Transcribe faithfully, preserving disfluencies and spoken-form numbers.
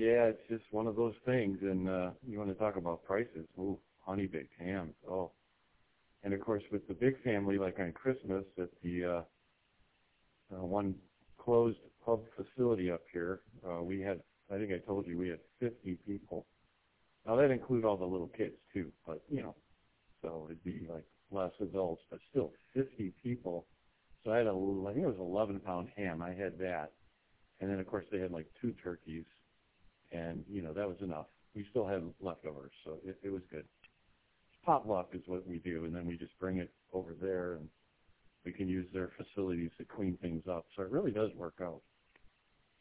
Yeah, it's just one of those things. And uh, you want to talk about prices? Ooh, honey baked hams. Oh, and of course with the big family, like on Christmas at the uh, uh, one closed pub facility up here, uh, we had. I think I told you we had fifty people. Now that include all the little kids too, but you know, so it'd be like less adults, but still fifty people. So I had a, I think it was an eleven pound ham. I had that, and then of course they had like two turkeys, and you know that was enough. We still had leftovers, so it, it was good. Potluck is what we do, and then we just bring it over there, and we can use their facilities to clean things up. So it really does work out.